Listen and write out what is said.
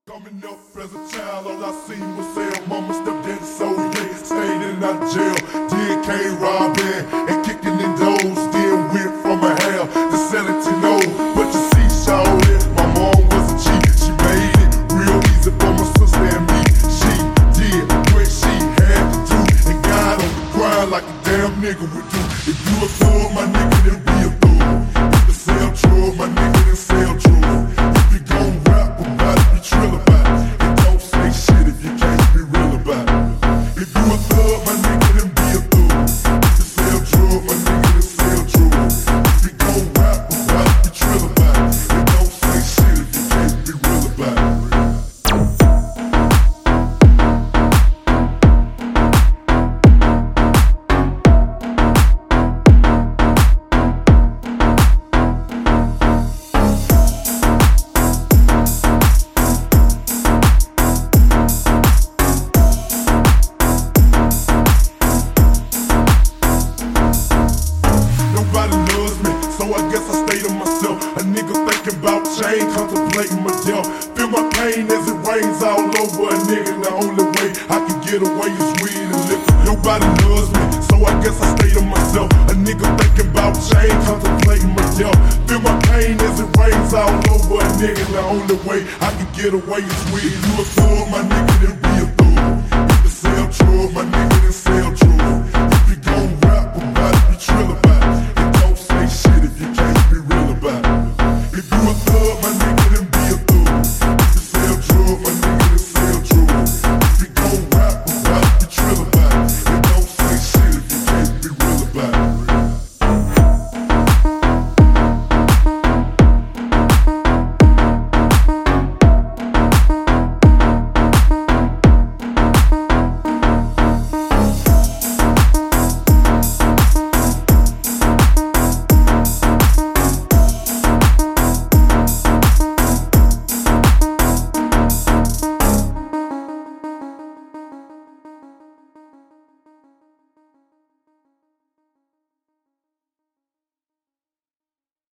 Coming up as a child, all I seen was sell. Mama stepped in, so yeah, stayed in our jail. Did K-robbing and kicking in doors. Then went from a hell to selling to no. But you see, shawty, my mom was a cheat. She made it real easy for my sister and me. She did what she had to do and got on the grind like a damn nigga would do. If you a fool, my nigga, then be a fool. If you sell drugs, my nigga, then sell drugs. If you gon' rap about it, be trill about it. And don't say shit if you can't be real about it. If you a thug, my nigga, then be a thug. If you sell drugs, my nigga, then sell drugs. If you gon' rap about it, be trill about it. And don't say shit if you can't be real about it. Nobody loves me, so I guess I stay to myself. A nigga thinking about change, contemplating my death. Feel my pain as it rains all over a nigga. The only way I can get away is weed and liquor. Nobody loves me, so I guess I stay to myself. A nigga thinking about change, contemplating my death. Feel my pain as it rains all over a nigga. The only way I can get away is weed. You a thug, my nigga, then be a thug. If you sell drugs, my nigga, then sell drugs.